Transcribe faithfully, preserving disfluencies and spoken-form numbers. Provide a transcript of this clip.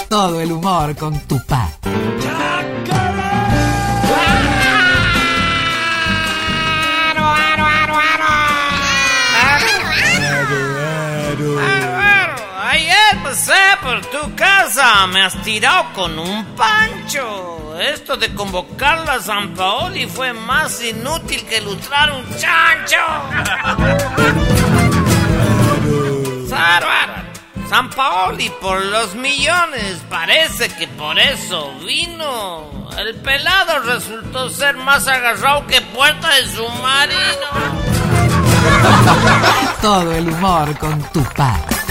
Todo el humor con Tupac. Ayer pasé por tu casa, me has tirado con un pancho. Esto de convocar a San Paoli fue más inútil que ilustrar un chancho. Bárbaro. San Paoli por los millones, parece que por eso vino. El pelado resultó ser más agarrado que puerta de submarino. Todo el humor con Tupac.